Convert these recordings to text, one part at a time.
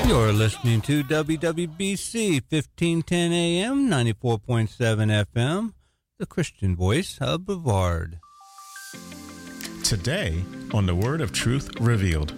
You're listening to WWBC 1510 AM, 94.7 FM, the Christian voice of Brevard. Today on the Word of Truth Revealed.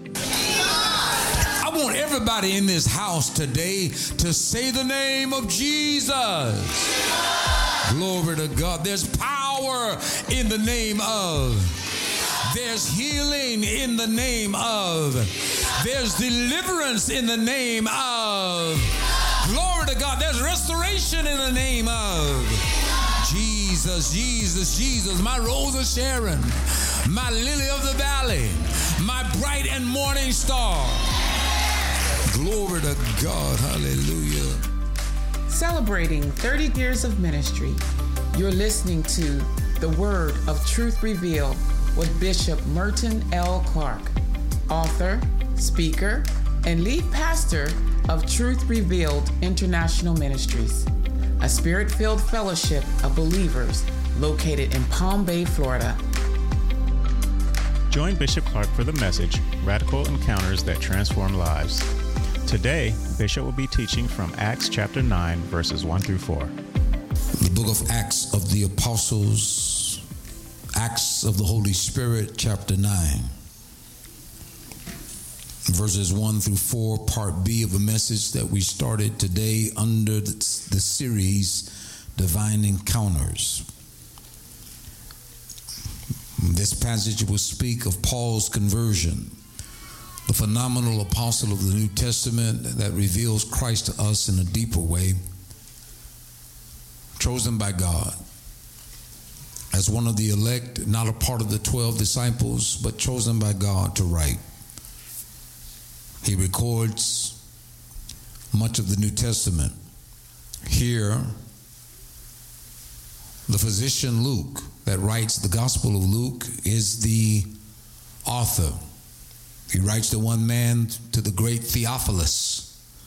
I want everybody in this house today to say the name of Jesus. Glory to God. There's power in the name of. There's healing in the name of. There's deliverance in the name of. Glory to God. There's restoration in the name of. Jesus, Jesus, Jesus, my Rose of Sharon, my Lily of the Valley, my bright and morning star. Glory to God. Hallelujah. Celebrating 30 years of ministry, you're listening to The Word of Truth Revealed with Bishop Merton L. Clark, author, speaker, and lead pastor of Truth Revealed International Ministries, a spirit-filled fellowship of believers located in Palm Bay, Florida. Join Bishop Clark for the message, Radical Encounters That Transform Lives. Today, Bishop will be teaching from Acts chapter 9, verses 1 through 4. The book of Acts of the Apostles, Acts of the Holy Spirit, chapter 9, verses 1 through 4, part B of a message that we started today under the series, Divine Encounters. This passage will speak of Paul's conversion, the phenomenal apostle of the New Testament that reveals Christ to us in a deeper way, chosen by God as one of the elect, not a part of the 12 disciples, but chosen by God to write. He records much of the New Testament. Here, the physician Luke that writes the Gospel of Luke is the author. He writes to one man, to the great Theophilus,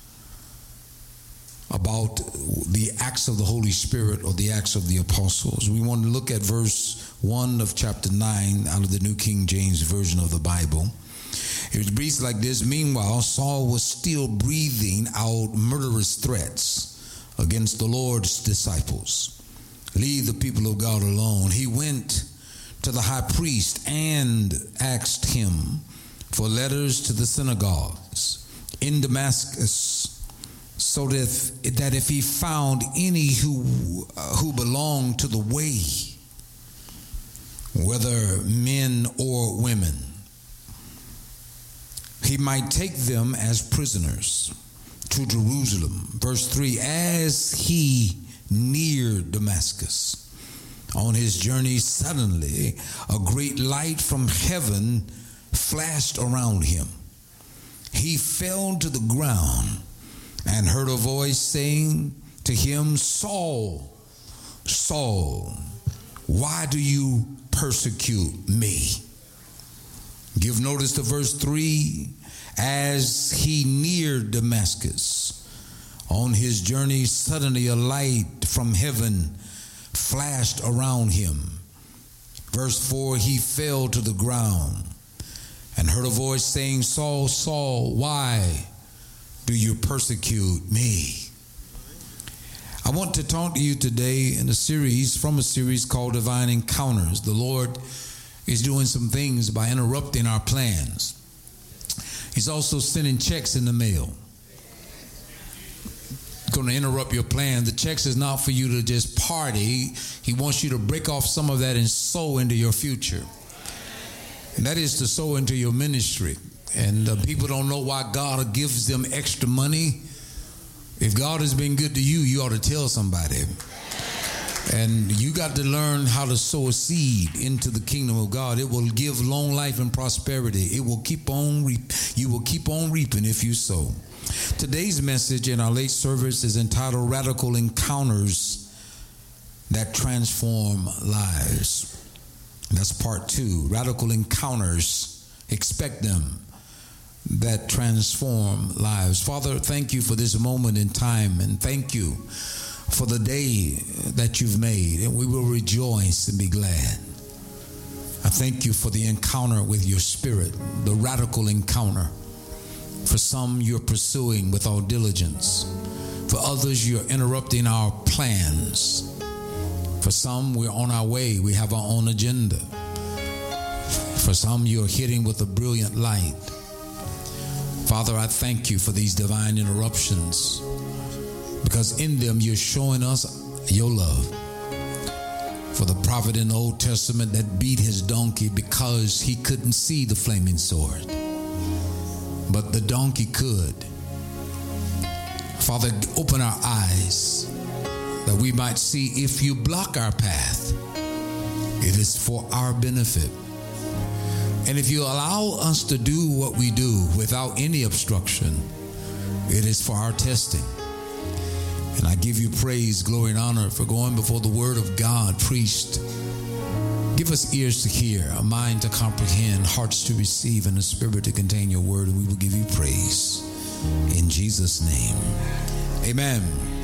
about the Acts of the Holy Spirit or the Acts of the Apostles. We want to look at verse 1 of chapter 9 out of the New King James Version of the Bible. It reads like this: Meanwhile, Saul was still breathing out murderous threats against the Lord's disciples. Leave the people of God alone. He went to the high priest and asked him for letters to the synagogues in Damascus, so that if he found any who belonged to the way, whether men or women, he might take them as prisoners to Jerusalem. Verse 3, as he neared Damascus on his journey, suddenly a great light from heaven flashed around him. He fell to the ground and heard a voice saying to him, Saul, Saul, why do you persecute me? Give notice to verse 3. As he neared Damascus on his journey, suddenly a light from heaven flashed around him. Verse 4, he fell to the ground and heard a voice saying, Saul, Saul, why do you persecute me? I want to talk to you today in a series called Divine Encounters. The Lord is doing some things by interrupting our plans. He's also sending checks in the mail. Going to interrupt your plan. The checks is not for you to just party. He wants you to break off some of that and sow into your future. And that is to sow into your ministry. And people don't know why God gives them extra money. If God has been good to you, you ought to tell somebody. And you got to learn how to sow a seed into the kingdom of God. It will give long life and prosperity. It will keep on you will keep on reaping if you sow. Today's message in our late service is entitled Radical Encounters That Transform Lives. That's part 2. Radical encounters. Expect them. That transform lives. Father, thank you for this moment in time, and thank you for the day that you've made, and we will rejoice and be glad. I thank you for the encounter with your spirit, the radical encounter. For some, you're pursuing with all diligence. For others, you're interrupting our plans. For some, we're on our way. We have our own agenda. For some, you're hitting with a brilliant light. Father, I thank you for these divine interruptions, because in them you're showing us your love. For the prophet in the Old Testament that beat his donkey because he couldn't see the flaming sword, but the donkey could. Father, open our eyes that we might see if you block our path, it is for our benefit. And if you allow us to do what we do without any obstruction, it is for our testing. And I give you praise, glory, and honor for going before the word of God preached. Give us ears to hear, a mind to comprehend, hearts to receive, and a spirit to contain your word, and we will give you praise. In Jesus' name, amen.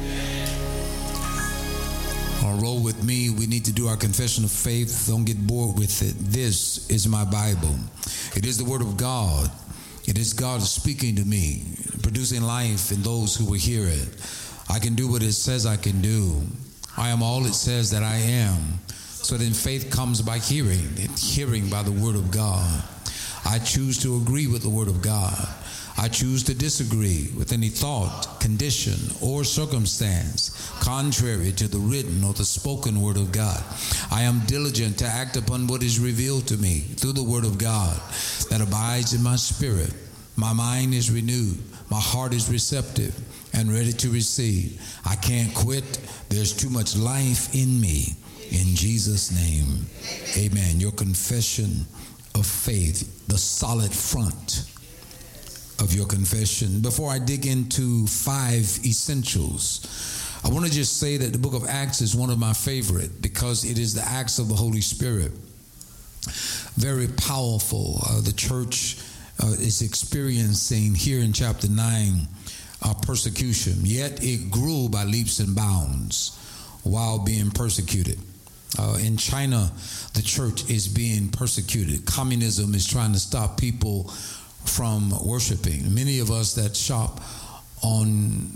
Roll with me. We need to do our confession of faith. Don't get bored with it. This is my Bible. It is the word of God. It is God speaking to me, producing life in those who will hear it. I can do what it says I can do. I am all it says that I am. So then faith comes by hearing, and hearing by the word of God. I choose to agree with the word of God. I choose to disagree with any thought, condition, or circumstance contrary to the written or the spoken word of God. I am diligent to act upon what is revealed to me through the word of God that abides in my spirit. My mind is renewed. My heart is receptive and ready to receive. I can't quit. There's too much life in me. In Jesus' name, amen. Your confession of faith, the solid front of your confession. Before I dig into 5 essentials, I want to just say that the book of Acts is one of my favorite because it is the acts of the Holy Spirit. Very powerful. The church is experiencing here in chapter 9 persecution, yet it grew by leaps and bounds while being persecuted. In China, the church is being persecuted. Communism is trying to stop people from worshiping. Many of us that shop on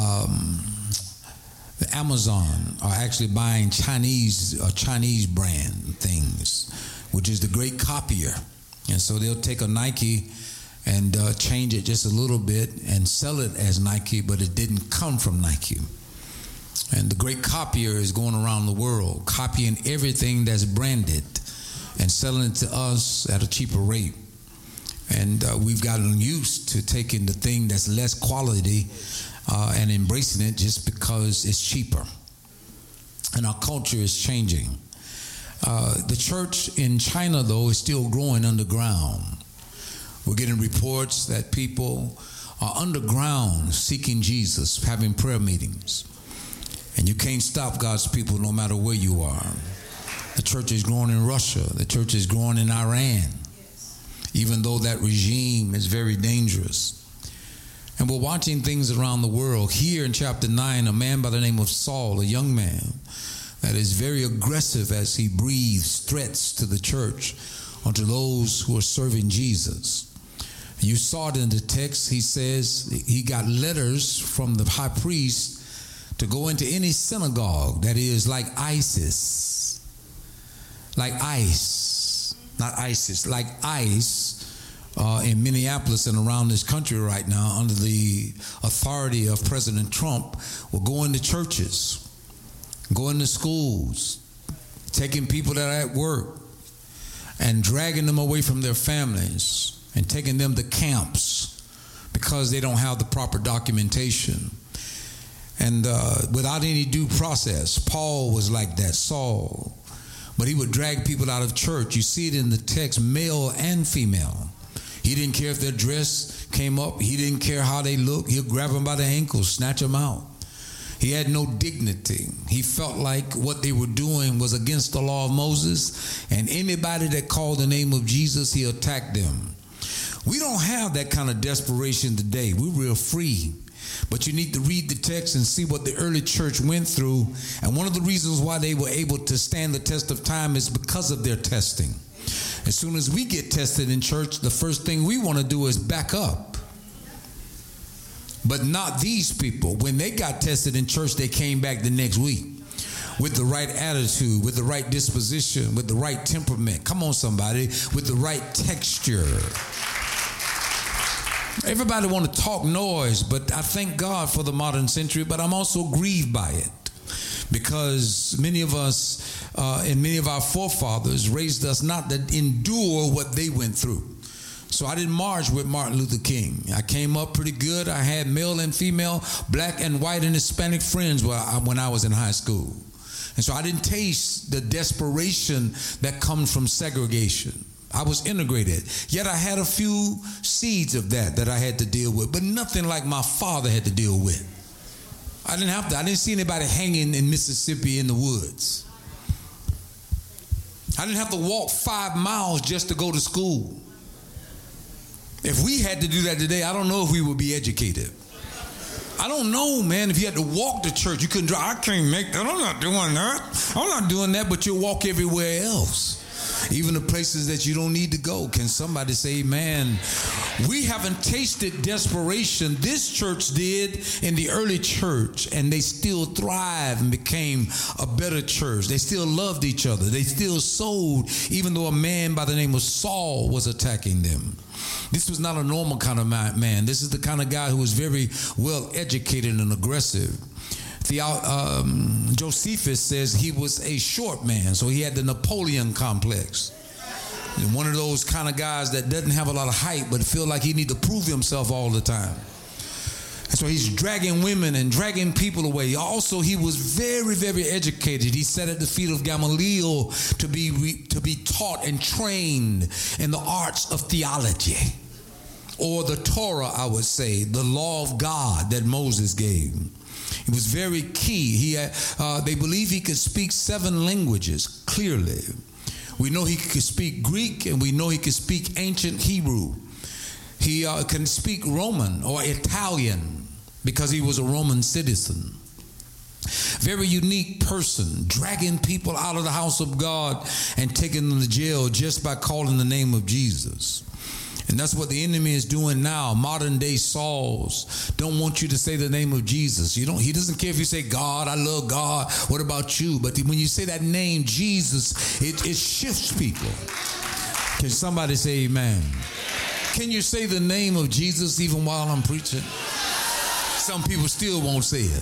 the Amazon are actually buying Chinese brand things, which is the great copier. And so they'll take a Nike and change it just a little bit and sell it as Nike, but it didn't come from Nike. And the great copier is going around the world, copying everything that's branded and selling it to us at a cheaper rate. And we've gotten used to taking the thing that's less quality and embracing it just because it's cheaper. And our culture is changing. The church in China, though, is still growing underground. We're getting reports that people are underground seeking Jesus, having prayer meetings. And you can't stop God's people no matter where you are. The church is growing in Russia. The church is growing in Iran, even though that regime is very dangerous. And we're watching things around the world. Here in chapter 9, a man by the name of Saul, a young man, that is very aggressive as he breathes threats to the church or to those who are serving Jesus. You saw it in the text. He says he got letters from the high priest to go into any synagogue that is like ISIS, like ICE, not ISIS, like ICE in Minneapolis and around this country right now under the authority of President Trump, will go into churches, go into schools, taking people that are at work and dragging them away from their families and taking them to camps because they don't have the proper documentation. And without any due process. Paul was like that, Saul. But he would drag people out of church. You see it in the text, male and female. He didn't care if their dress came up. He didn't care how they looked. He'll grab them by the ankles, snatch them out. He had no dignity. He felt like what they were doing was against the law of Moses. And anybody that called the name of Jesus, he attacked them. We don't have that kind of desperation today. We're real free. But you need to read the text and see what the early church went through. And one of the reasons why they were able to stand the test of time is because of their testing. As soon as we get tested in church, the first thing we want to do is back up. But not these people. When they got tested in church, they came back the next week with the right attitude, with the right disposition, with the right temperament. Come on, somebody, with the right texture. Everybody want to talk noise, but I thank God for the modern century, but I'm also grieved by it because many of us and many of our forefathers raised us not to endure what they went through. So I didn't march with Martin Luther King. I came up pretty good. I had male and female, black and white and Hispanic friends when I was in high school. And so I didn't taste the desperation that comes from segregation. I was integrated. Yet I had a few seeds of that I had to deal with, but nothing like my father had to deal with. I didn't have to. I didn't see anybody hanging in Mississippi in the woods. I didn't have to walk 5 miles just to go to school. If we had to do that today, I don't know if we would be educated. I don't know, man. If you had to walk to church, you couldn't drive. I can't make that. I'm not doing that. I'm not doing that, but you'll walk everywhere else. Even the places that you don't need to go. Can somebody say amen? We haven't tasted desperation. This church did in the early church, and they still thrived and became a better church. They still loved each other. They still sold, even though a man by the name of Saul was attacking them. This was not a normal kind of man. This is the kind of guy who was very well educated and aggressive. Josephus says he was a short man, so he had the Napoleon complex. And one of those kind of guys that doesn't have a lot of height but feel like he need to prove himself all the time. And so he's dragging women and dragging people away. Also, he was very, very educated. He sat at the feet of Gamaliel to be taught and trained in the arts of theology, or the Torah, I would say, the law of God that Moses gave. It was very key. They believe he could speak 7 languages clearly. We know he could speak Greek, and we know he could speak ancient Hebrew. He can speak Roman or Italian because he was a Roman citizen. Very unique person, dragging people out of the house of God and taking them to jail just by calling the name of Jesus. And that's what the enemy is doing now. Modern day Sauls don't want you to say the name of Jesus. He doesn't care if you say God, I love God. What about you? But when you say that name, Jesus, it shifts people. Can somebody say amen? Can you say the name of Jesus even while I'm preaching? Some people still won't say it.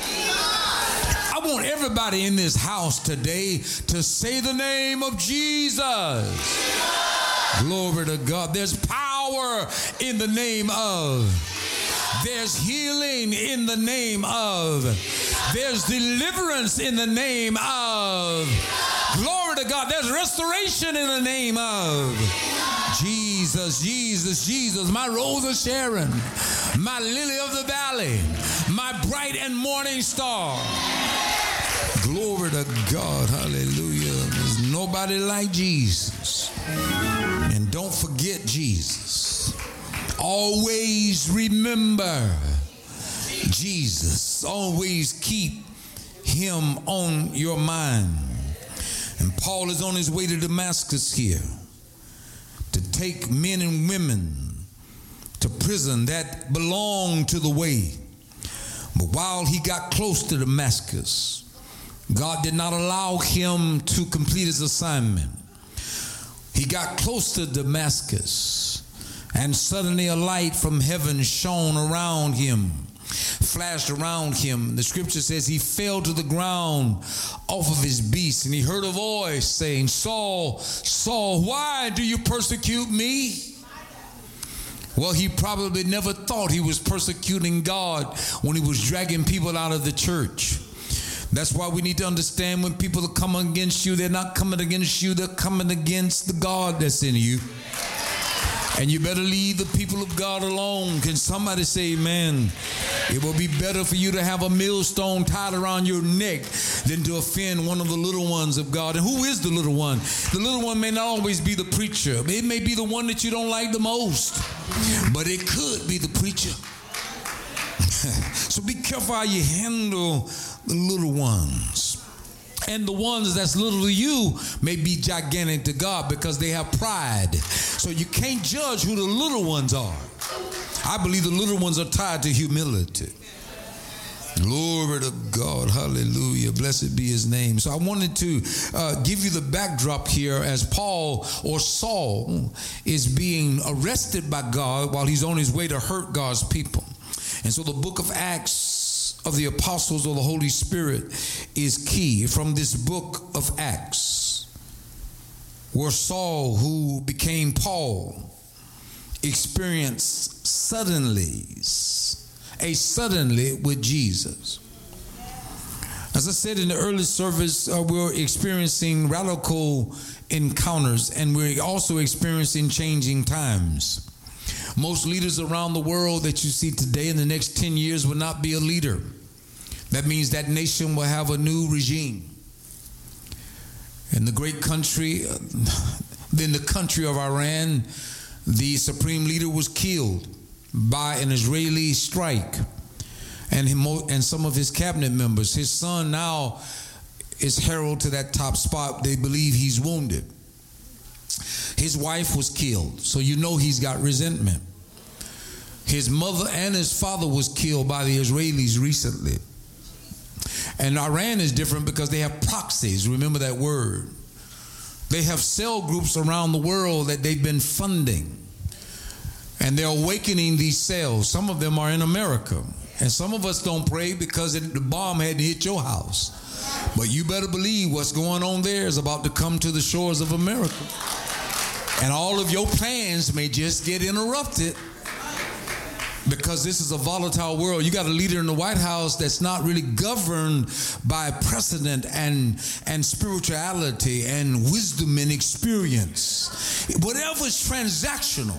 I want everybody in this house today to say the name of Jesus. Glory to God. There's power in the name of. There's healing in the name of. There's deliverance in the name of. Glory to God. There's restoration in the name of. Jesus, Jesus, Jesus, my Rose of Sharon, my Lily of the Valley, my bright and morning star. Glory to God. Hallelujah. There's nobody like Jesus. And don't forget Jesus. Always remember Jesus. Always keep him on your mind. And Paul is on his way to Damascus here to take men and women to prison that belong to the way. But while he got close to Damascus, God did not allow him to complete his assignment. He got close to Damascus, and suddenly a light from heaven shone around him, flashed around him. The scripture says he fell to the ground off of his beast, and he heard a voice saying, Saul, Saul, why do you persecute me? Well, he probably never thought he was persecuting God when he was dragging people out of the church. That's why we need to understand when people are coming against you, they're not coming against you, they're coming against the God that's in you. And you better leave the people of God alone. Can somebody say amen? It will be better for you to have a millstone tied around your neck than to offend one of the little ones of God. And who is the little one? The little one may not always be the preacher. It may be the one that you don't like the most, but it could be the preacher. So be careful how you handle the little ones. And the ones that's little to you may be gigantic to God because they have pride. So you can't judge who the little ones are. I believe the little ones are tied to humility. Glory to God. Hallelujah. Blessed be his name. So I wanted to give you the backdrop here as Paul or Saul is being arrested by God while he's on his way to hurt God's people. And so the book of Acts of the Apostles of the Holy Spirit is key. From this book of Acts, where Saul, who became Paul, experienced a suddenly with Jesus. As I said in the early service, we're experiencing radical encounters, and we're also experiencing changing times. Most leaders around the world that you see today in the next 10 years will not be a leader. That means that nation will have a new regime. In the great country, in the country of Iran, the supreme leader was killed by an Israeli strike, and some of his cabinet members. His son now is heralded to that top spot. They believe he's wounded. His wife was killed, so you know he's got resentment. His mother and his father was killed by the Israelis recently. And Iran is different because they have proxies. Remember that word. They have cell groups around the world that they've been funding. And they're awakening these cells. Some of them are in America. And some of us don't pray because the bomb hadn't hit your house. But you better believe what's going on there is about to come to the shores of America. And all of your plans may just get interrupted because this is a volatile world. You got a leader in the White House that's not really governed by precedent and spirituality and wisdom and experience. Whatever's transactional,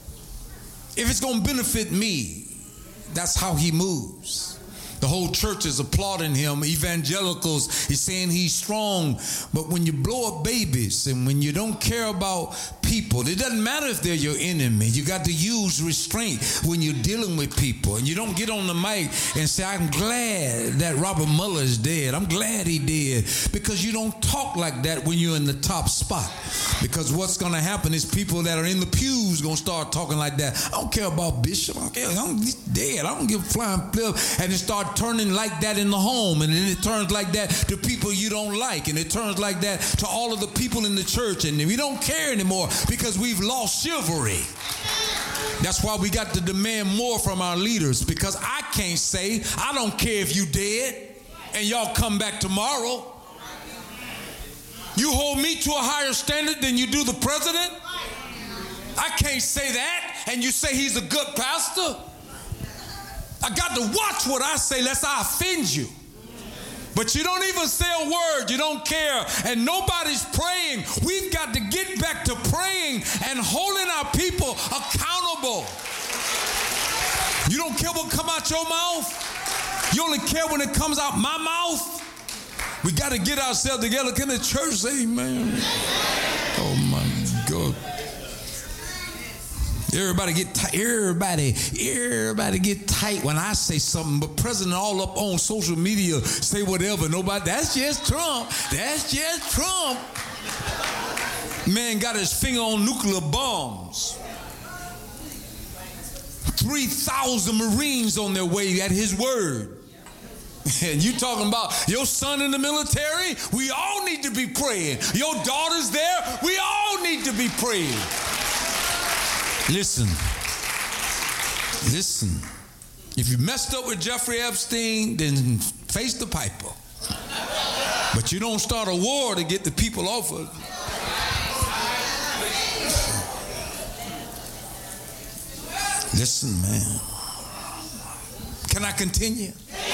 if it's going to benefit me, that's how he moves. The whole church is applauding him. Evangelicals is saying he's strong. But when you blow up babies and when you don't care about people, it doesn't matter if they're your enemy. You got to use restraint when you're dealing with people. And you don't get on the mic and say, I'm glad that Robert Mueller is dead. I'm glad he did. Because you don't talk like that when you're in the top spot. Because what's going to happen is people that are in the pews going to start talking like that. I don't care about Bishop. I don't care. He's dead. I don't give a flying flip. And it start turning like that in the home, and then it turns like that to people you don't like, and it turns like that to all of the people in the church, and we don't care anymore because we've lost chivalry. That's why we got to demand more from our leaders, because I can't say, I don't care if you dead and y'all come back tomorrow. You hold me to a higher standard than you do the president? I can't say that, and you say he's a good pastor? I got to watch what I say lest I offend you. But you don't even say a word. You don't care. And nobody's praying. We've got to get back to praying and holding our people accountable. You don't care what comes out your mouth. You only care when it comes out my mouth. We got to get ourselves together. Can the church say amen? Oh my God. Everybody get tight. Everybody get tight when I say something. But President all up on social media say whatever. Nobody. That's just Trump. That's just Trump. Man got his finger on nuclear bombs. 3,000 Marines on their way at his word. And you talking about your son in the military? We all need to be praying. Your daughter's there? We all need to be praying. Listen. If you messed up with Jeffrey Epstein, then face the piper. But you don't start a war to get the people off of it. Listen, man. Can I continue?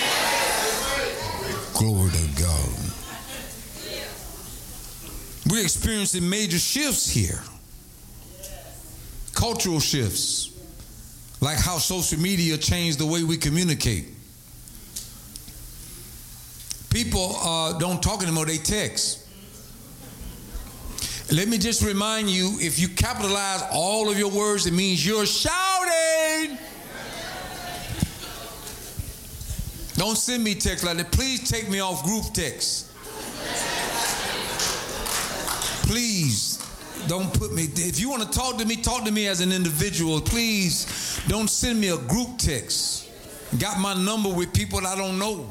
Glory to God. We're experiencing major shifts here. Cultural shifts, like how social media changed the way we communicate. People don't talk anymore, they text. Let me just remind you, if you capitalize all of your words, it means you're shouting. Don't send me text like that. Please take me off group text. Please. Don't put me, if you want to talk to me as an individual. Please don't send me a group text. Got my number with people I don't know.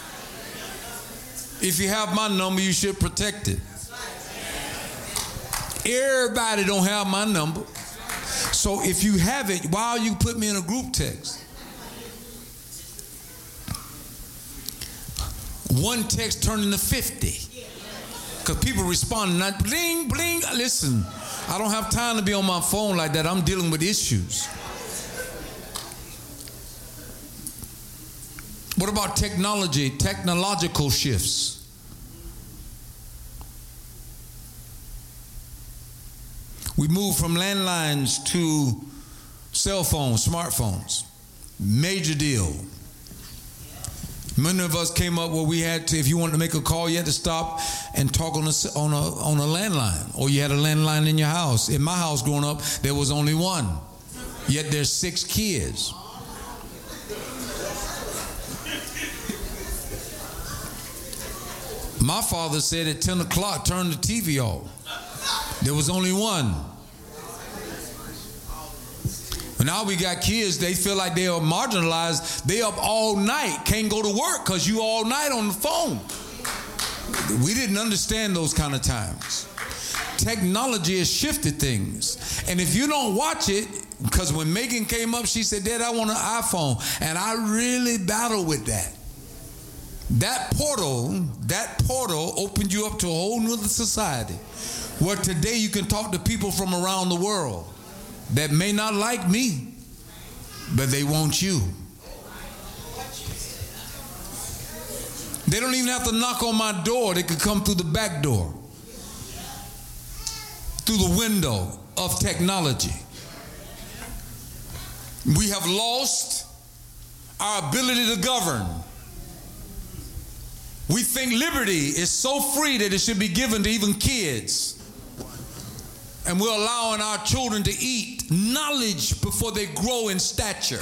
If you have my number, you should protect it. Everybody don't have my number. So if you have it, why you put me in a group text? One text turned into 50. Because people respond, not bling, bling. Listen, I don't have time to be on my phone like that. I'm dealing with issues. What about technology, technological shifts? We move from landlines to cell phones, smartphones. Major deal. Many of us came up where we had to, if you wanted to make a call, you had to stop and talk on a landline. Or you had a landline in your house. In my house growing up, there was only one. Yet there's 6 kids. My father said at 10 o'clock, turn the TV off. There was only one. But now we got kids, they feel like they are marginalized. They up all night, can't go to work because you all night on the phone. We didn't understand those kind of times. Technology has shifted things. And if you don't watch it, because when Megan came up, she said, Dad, I want an iPhone. And I really battled with that. That portal opened you up to a whole nother society where today you can talk to people from around the world that may not like me, but they want you. They don't even have to knock on my door. They could come through the back door, through the window of technology. We have lost our ability to govern. We think liberty is so free that it should be given to even kids. And we're allowing our children to eat knowledge before they grow in stature.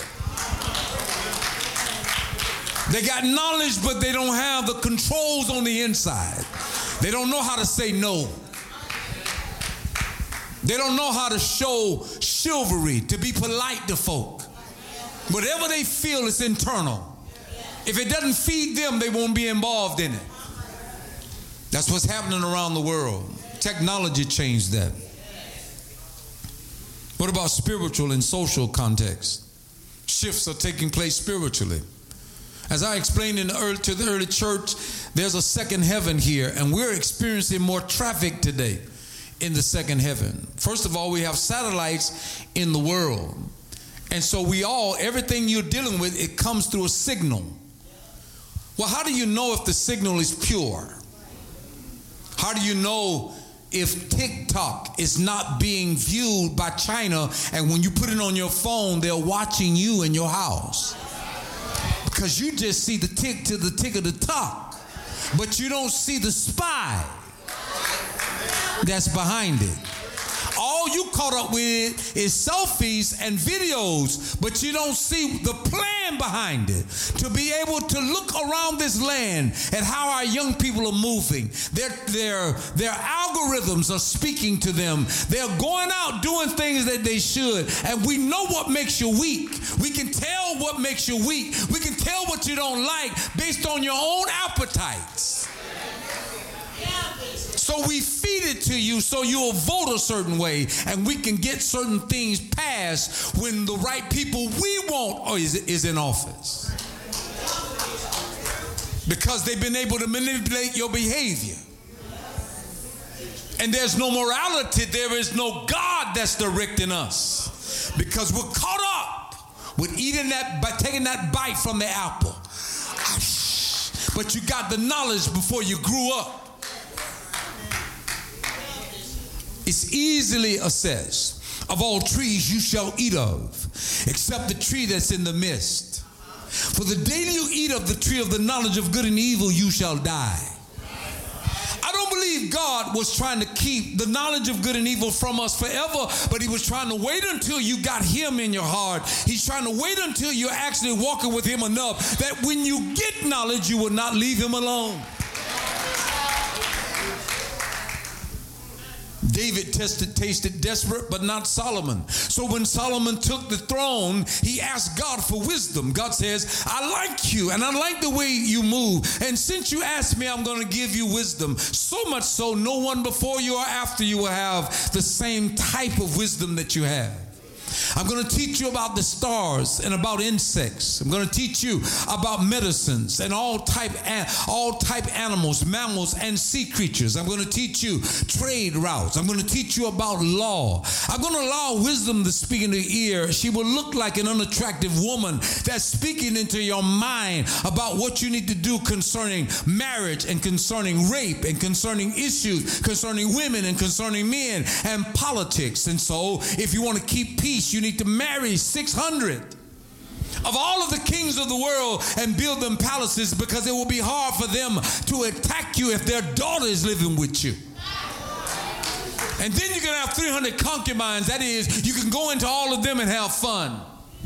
They got knowledge, but they don't have the controls on the inside. They don't know how to say no. They don't know how to show chivalry, to be polite to folk. Whatever they feel is internal. If it doesn't feed them, they won't be involved in it. That's what's happening around the world. Technology changed that. What about spiritual and social context? Shifts are taking place spiritually. As I explained to the early church, there's a second heaven here, and we're experiencing more traffic today in the second heaven. First of all, we have satellites in the world. And so everything you're dealing with, it comes through a signal. Well, how do you know if the signal is pure? How do you know if TikTok is not being viewed by China, and when you put it on your phone, they're watching you in your house? Because you just see the tick of the talk, but you don't see the spy that's behind it. All you caught up with is selfies and videos, but you don't see the plan behind it. To be able to look around this land at how our young people are moving. Their algorithms are speaking to them. They're going out doing things that they should. And we know what makes you weak. We can tell what makes you weak. We can tell what you don't like based on your own appetites. So we feed it to you so you'll vote a certain way, and we can get certain things passed when the right people we want is in office. Because they've been able to manipulate your behavior. And there's no morality, there is no God that's directing us. Because we're caught up with taking that bite from the apple. But you got the knowledge before you grew up. It's easily assessed. Of all trees you shall eat of, except the tree that's in the midst. For the day you eat of the tree of the knowledge of good and evil, you shall die. I don't believe God was trying to keep the knowledge of good and evil from us forever, but he was trying to wait until you got him in your heart. He's trying to wait until you're actually walking with him enough that when you get knowledge, you will not leave him alone. David tasted desperate, but not Solomon. So when Solomon took the throne, he asked God for wisdom. God says, I like you, and I like the way you move. And since you asked me, I'm going to give you wisdom. So much so, no one before you or after you will have the same type of wisdom that you have. I'm going to teach you about the stars and about insects. I'm going to teach you about medicines and all type animals, mammals, and sea creatures. I'm going to teach you trade routes. I'm going to teach you about law. I'm going to allow wisdom to speak in the ear. She will look like an unattractive woman that's speaking into your mind about what you need to do concerning marriage and concerning rape and concerning issues, concerning women and concerning men and politics. And so if you want to keep peace, you need to marry 600 of all of the kings of the world and build them palaces, because it will be hard for them to attack you if their daughter is living with you. And then you're going to have 300 concubines. That is, you can go into all of them and have fun.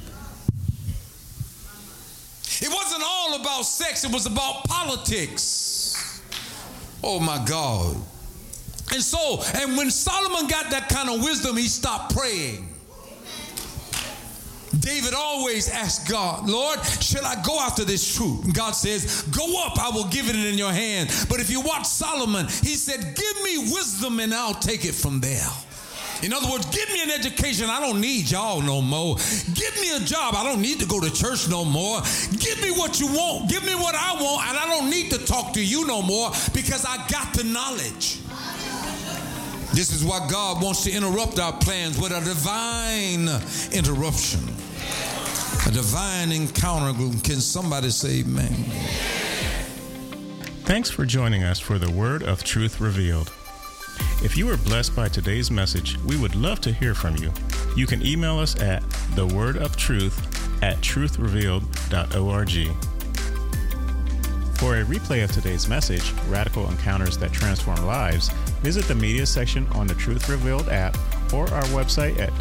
It wasn't all about sex. It was about politics. Oh, my God. And when Solomon got that kind of wisdom, he stopped praying. David always asked God, Lord, shall I go after this truth? And God says, go up, I will give it in your hand. But if you watch Solomon, he said, give me wisdom and I'll take it from there. In other words, give me an education. I don't need y'all no more. Give me a job. I don't need to go to church no more. Give me what you want. Give me what I want. And I don't need to talk to you no more, because I got the knowledge. This is why God wants to interrupt our plans with a divine interruption. A divine encounter. Can somebody say amen? Thanks for joining us for the Word of Truth Revealed. If you were blessed by today's message, we would love to hear from you. You can email us at thewordofTruth@truthrevealed.org. For a replay of today's message, Radical Encounters that Transform Lives, visit the media section on the Truth Revealed app or our website at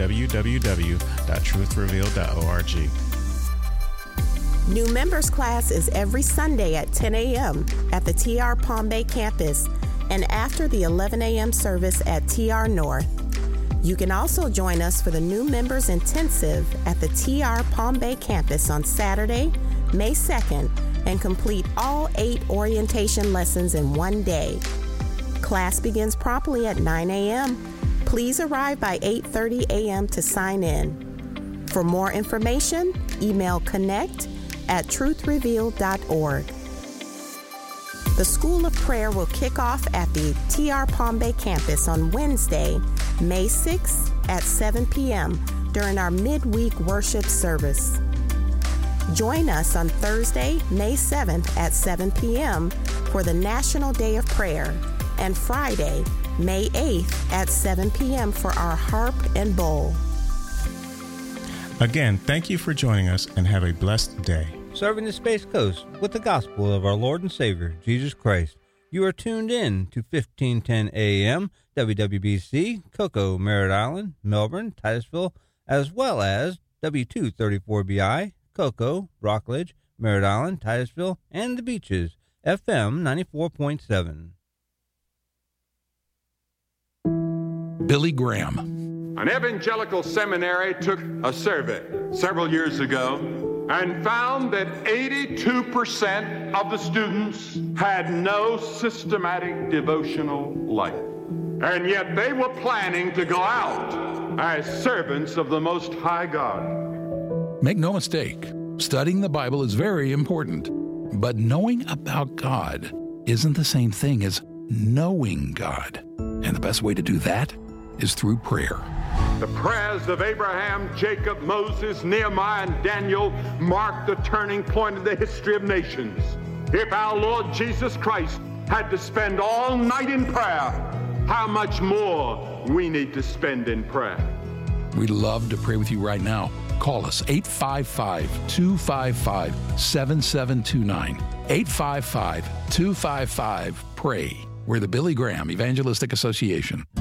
www.truthrevealed.org. New members class is every Sunday at 10 a.m. at the TR Palm Bay campus and after the 11 a.m. service at TR North. You can also join us for the New Members Intensive at the TR Palm Bay campus on Saturday, May 2nd, and complete all 8 orientation lessons in one day. Class begins promptly at 9 a.m. Please arrive by 8:30 a.m. to sign in. For more information, email connect@truthrevealed.org. The School of Prayer will kick off at the TR Palm Bay campus on Wednesday, May 6th at 7 p.m. during our midweek worship service. Join us on Thursday, May 7th at 7 p.m. for the National Day of Prayer, and Friday, May 8th at 7 p.m. for our Harp and Bowl. Again, thank you for joining us and have a blessed day. Serving the Space Coast with the gospel of our Lord and Savior, Jesus Christ. You are tuned in to 1510 AM, WWBC, Cocoa, Merritt Island, Melbourne, Titusville, as well as W234BI, Cocoa, Rockledge, Merritt Island, Titusville, and the Beaches, FM 94.7. Billy Graham. An evangelical seminary took a survey several years ago and found that 82% of the students had no systematic devotional life. And yet they were planning to go out as servants of the Most High God. Make no mistake, studying the Bible is very important, but knowing about God isn't the same thing as knowing God. And the best way to do that is through prayer. The prayers of Abraham, Jacob, Moses, Nehemiah, and Daniel marked the turning point in the history of nations. If our Lord Jesus Christ had to spend all night in prayer, how much more we need to spend in prayer. We'd love to pray with you right now. Call us 855-255-7729. 855-255-PRAY. We're the Billy Graham Evangelistic Association.